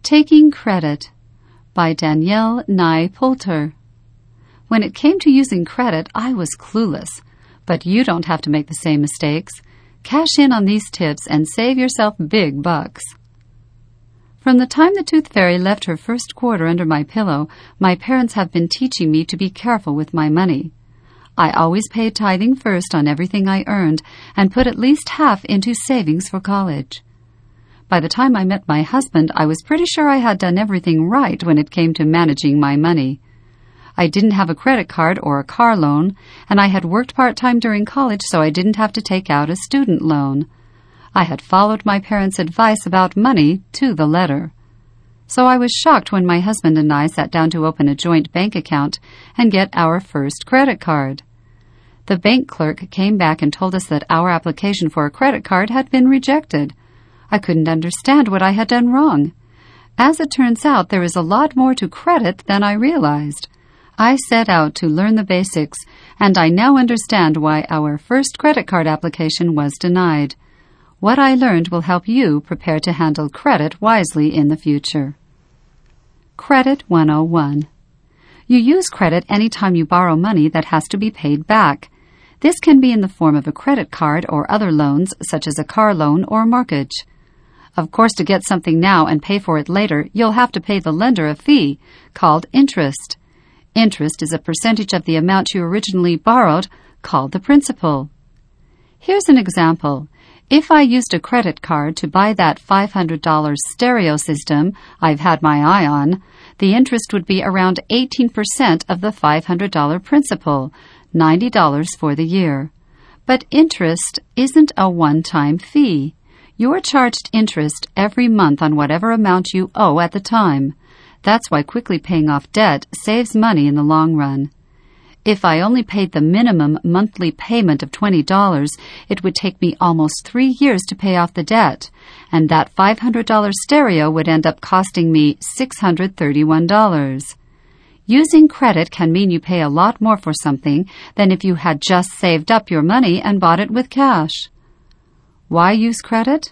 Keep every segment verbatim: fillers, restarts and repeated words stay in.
Taking Credit by Danielle Nye Poulter. When it came to using credit, I was clueless. But you don't have to make the same mistakes. Cash in on these tips and save yourself big bucks. From the time the Tooth Fairy left her first quarter under my pillow, my parents have been teaching me to be careful with my money. I always paid tithing first on everything I earned and put at least half into savings for college. By the time I met my husband, I was pretty sure I had done everything right when it came to managing my money. I didn't have a credit card or a car loan, and I had worked part-time during college so I didn't have to take out a student loan. I had followed my parents' advice about money to the letter. So I was shocked when my husband and I sat down to open a joint bank account and get our first credit card. The bank clerk came back and told us that our application for a credit card had been rejected. I couldn't understand what I had done wrong. As it turns out, there is a lot more to credit than I realized. I set out to learn the basics, and I now understand why our first credit card application was denied. What I learned will help you prepare to handle credit wisely in the future. Credit one oh one. You use credit anytime you borrow money that has to be paid back. This can be in the form of a credit card or other loans, such as a car loan or mortgage. Of course, to get something now and pay for it later, you'll have to pay the lender a fee, called interest. Interest is a percentage of the amount you originally borrowed, called the principal. Here's an example. If I used a credit card to buy that five hundred dollars stereo system I've had my eye on, the interest would be around eighteen percent of the five hundred dollars principal, ninety dollars for the year. But interest isn't a one-time fee. You're charged interest every month on whatever amount you owe at the time. That's why quickly paying off debt saves money in the long run. If I only paid the minimum monthly payment of twenty dollars, it would take me almost three years to pay off the debt, and that five hundred dollars stereo would end up costing me six hundred thirty-one dollars. Using credit can mean you pay a lot more for something than if you had just saved up your money and bought it with cash. Why use credit?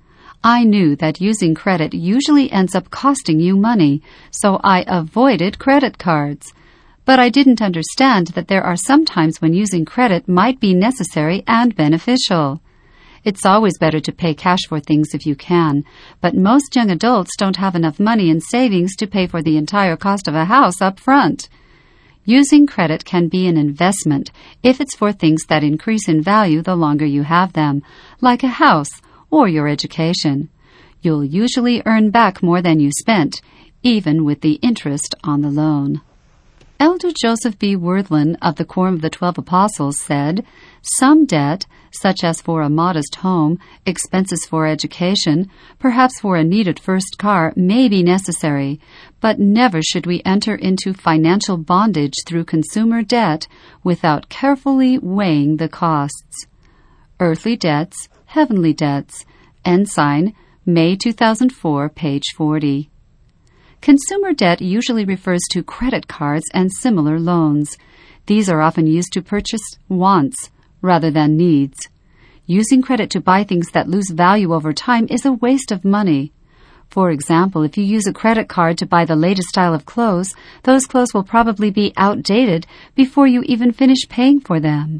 I knew that using credit usually ends up costing you money, so I avoided credit cards. But I didn't understand that there are some times when using credit might be necessary and beneficial. It's always better to pay cash for things if you can, but most young adults don't have enough money in savings to pay for the entire cost of a house up front. Using credit can be an investment if it's for things that increase in value the longer you have them, like a house or your education. You'll usually earn back more than you spent, even with the interest on the loan. Elder Joseph B. Worthlen of the Quorum of the Twelve Apostles said, "Some debt, such as for a modest home, expenses for education, perhaps for a needed first car, may be necessary, but never should we enter into financial bondage through consumer debt without carefully weighing the costs." Earthly Debts, Heavenly Debts, Ensign, May two thousand four, page forty. Consumer debt usually refers to credit cards and similar loans. These are often used to purchase wants rather than needs. Using credit to buy things that lose value over time is a waste of money. For example, if you use a credit card to buy the latest style of clothes, those clothes will probably be outdated before you even finish paying for them.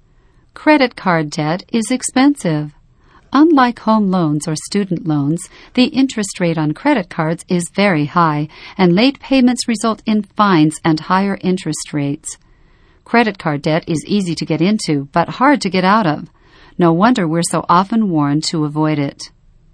Credit card debt is expensive. Unlike home loans or student loans, the interest rate on credit cards is very high, and late payments result in fines and higher interest rates. Credit card debt is easy to get into, but hard to get out of. No wonder we're so often warned to avoid it.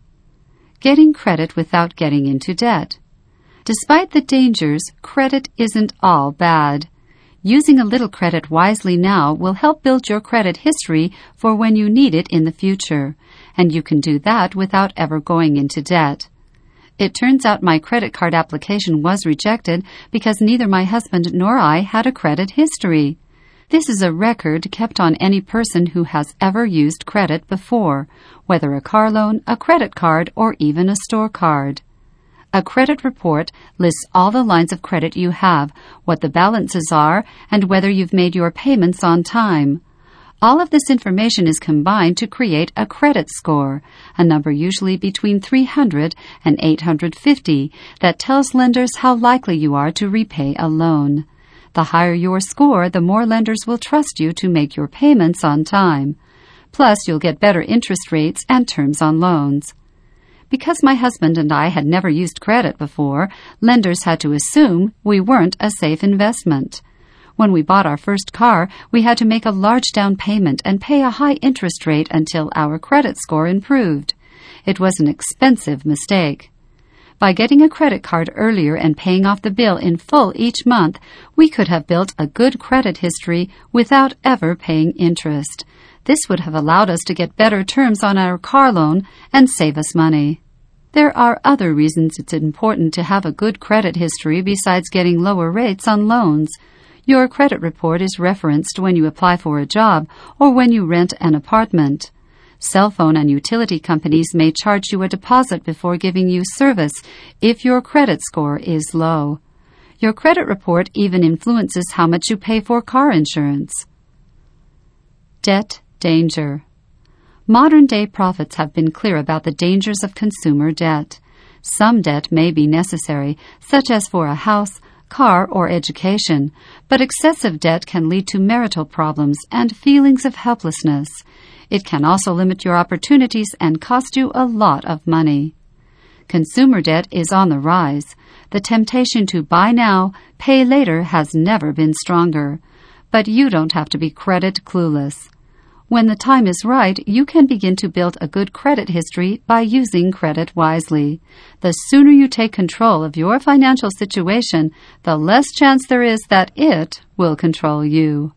Getting credit without getting into debt. Despite the dangers, credit isn't all bad. Using a little credit wisely now will help build your credit history for when you need it in the future, and you can do that without ever going into debt. It turns out my credit card application was rejected because neither my husband nor I had a credit history. This is a record kept on any person who has ever used credit before, whether a car loan, a credit card, or even a store card. A credit report lists all the lines of credit you have, what the balances are, and whether you've made your payments on time. All of this information is combined to create a credit score, a number usually between three hundred and eight hundred fifty that tells lenders how likely you are to repay a loan. The higher your score, the more lenders will trust you to make your payments on time. Plus, you'll get better interest rates and terms on loans. Because my husband and I had never used credit before, lenders had to assume we weren't a safe investment. When we bought our first car, we had to make a large down payment and pay a high interest rate until our credit score improved. It was an expensive mistake. By getting a credit card earlier and paying off the bill in full each month, we could have built a good credit history without ever paying interest. This would have allowed us to get better terms on our car loan and save us money. There are other reasons it's important to have a good credit history besides getting lower rates on loans. Your credit report is referenced when you apply for a job or when you rent an apartment. Cell phone and utility companies may charge you a deposit before giving you service if your credit score is low. Your credit report even influences how much you pay for car insurance. Debt danger. Modern-day prophets have been clear about the dangers of consumer debt. Some debt may be necessary, such as for a house, car, or education, but excessive debt can lead to marital problems and feelings of helplessness. It can also limit your opportunities and cost you a lot of money. Consumer debt is on the rise. The temptation to buy now, pay later has never been stronger. But you don't have to be credit clueless. When the time is right, you can begin to build a good credit history by using credit wisely. The sooner you take control of your financial situation, the less chance there is that it will control you.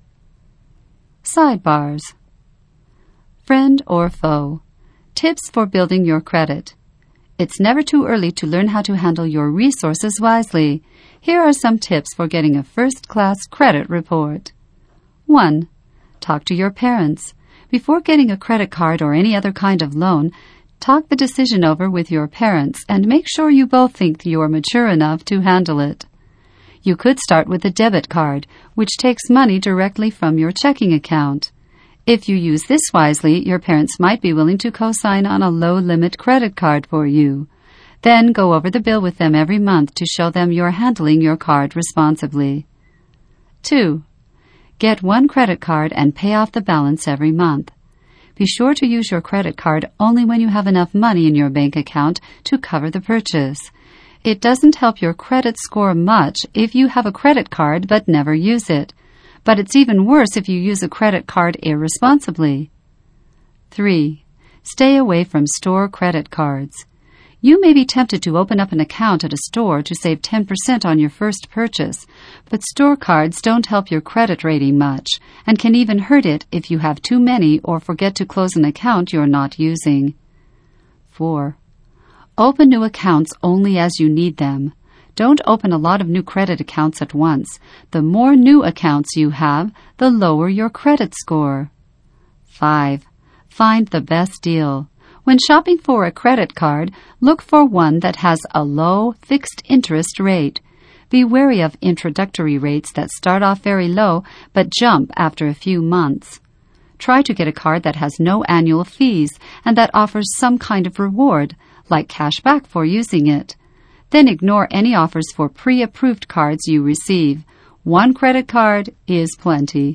Sidebars. Friend or foe. Tips for building your credit. It's never too early to learn how to handle your resources wisely. Here are some tips for getting a first-class credit report. one. Talk to your parents. Before getting a credit card or any other kind of loan, talk the decision over with your parents and make sure you both think you are mature enough to handle it. You could start with a debit card, which takes money directly from your checking account. If you use this wisely, your parents might be willing to co-sign on a low-limit credit card for you. Then go over the bill with them every month to show them you're handling your card responsibly. two. Get one credit card and pay off the balance every month. Be sure to use your credit card only when you have enough money in your bank account to cover the purchase. It doesn't help your credit score much if you have a credit card but never use it. But it's even worse if you use a credit card irresponsibly. three. Stay away from store credit cards. You may be tempted to open up an account at a store to save ten percent on your first purchase, but store cards don't help your credit rating much and can even hurt it if you have too many or forget to close an account you're not using. four. Open new accounts only as you need them. Don't open a lot of new credit accounts at once. The more new accounts you have, the lower your credit score. five. Find the best deal. When shopping for a credit card, look for one that has a low, fixed interest rate. Be wary of introductory rates that start off very low but jump after a few months. Try to get a card that has no annual fees and that offers some kind of reward, like cash back for using it. Then ignore any offers for pre-approved cards you receive. One credit card is plenty.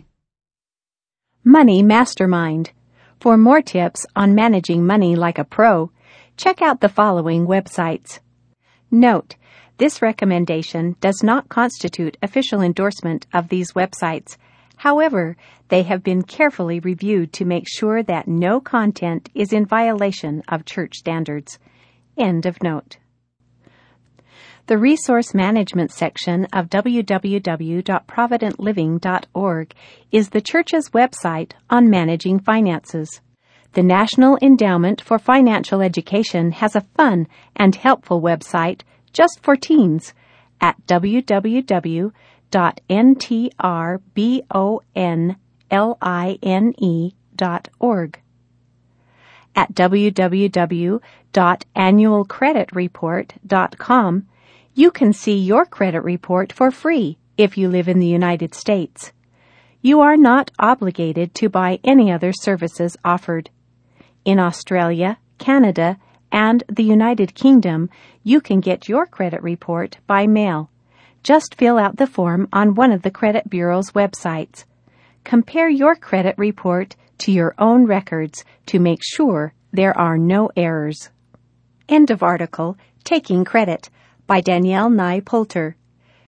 Money Mastermind. For more tips on managing money like a pro, check out the following websites. Note, this recommendation does not constitute official endorsement of these websites. However, they have been carefully reviewed to make sure that no content is in violation of church standards. End of note. The Resource Management section of w w w dot provident living dot org is the church's website on managing finances. The National Endowment for Financial Education has a fun and helpful website just for teens at w w w dot n t r bonline dot org. At w w w dot annual credit report dot com, you can see your credit report for free if you live in the United States. You are not obligated to buy any other services offered. In Australia, Canada, and the United Kingdom, you can get your credit report by mail. Just fill out the form on one of the credit bureau's websites. Compare your credit report to your own records to make sure there are no errors. End of article. Taking Credit by Danielle Nye Poulter.